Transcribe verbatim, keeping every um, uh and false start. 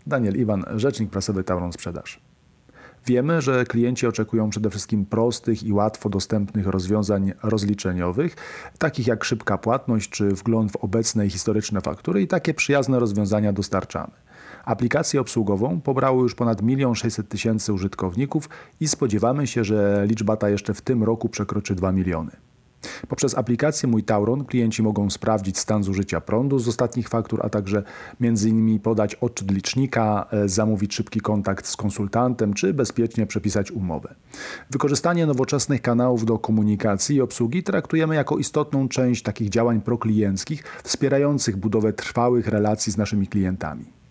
Daniel Iwan, rzecznik prasowy Tauron Sprzedaż. Wiemy, że klienci oczekują przede wszystkim prostych i łatwo dostępnych rozwiązań rozliczeniowych, takich jak szybka płatność czy wgląd w obecne i historyczne faktury, i takie przyjazne rozwiązania dostarczamy. Aplikację obsługową pobrało już ponad milion sześćset tysięcy użytkowników i spodziewamy się, że liczba ta jeszcze w tym roku przekroczy dwa miliony. Poprzez aplikację Mój Tauron klienci mogą sprawdzić stan zużycia prądu z ostatnich faktur, a także między innymi podać odczyt licznika, zamówić szybki kontakt z konsultantem czy bezpiecznie przepisać umowę. Wykorzystanie nowoczesnych kanałów do komunikacji i obsługi traktujemy jako istotną część takich działań proklienckich wspierających budowę trwałych relacji z naszymi klientami.